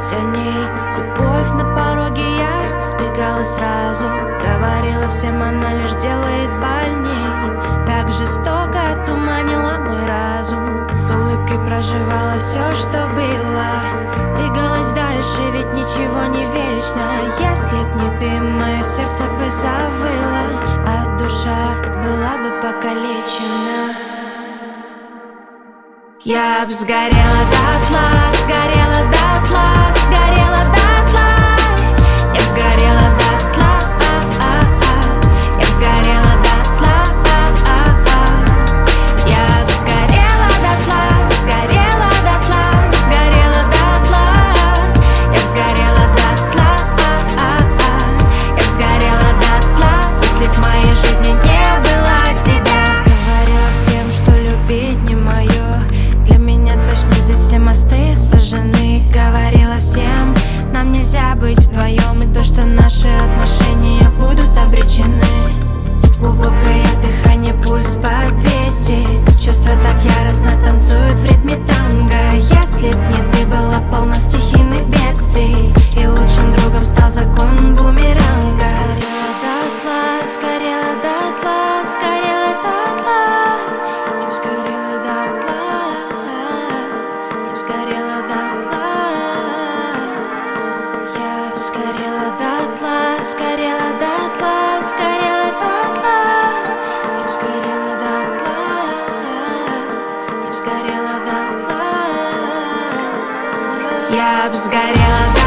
теней. Любовь на пороге, я сбегала сразу. Говорила всем, она лишь делает больней. Так жестоко туманила мой разум. С улыбкой проживала все, что было. Двигалась дальше, ведь ничего не вечно. Если б не ты, мое сердце бы завыло, а душа была бы покалечена. Я б сгорела дотла, сгорела дотла, сгорела дотла. Я б сгорела дотла, я б сгорела дотла, я б сгорела дотла, сгорела дотла, сгорела дотла. Я б сгорела дотла, я б сгорела дотла, если в моей жизни не было тебя. Говорила всем, что любить не мое. Для меня точно здесь все мосты сожжены. Говорила всем, нам нельзя быть вдвоем, и то, что наши отношения будут обречены. Глубокое дыхание, пульс под 200. Чувства так яростно танцуют в ритме танго. Если б не ты, была полна стихийных бедствий, и лучшим другом стал закон бумеранга. Сгорела дотла, сгорела дотла, сгорела дотла. Я б сгорела дотла, я б сгорела дотла. Я б сгорела дотла, сгорела дотла, сгорела дотла. Я б сгорела дотла, я б сгорела дотла. Я б сгорела дотла.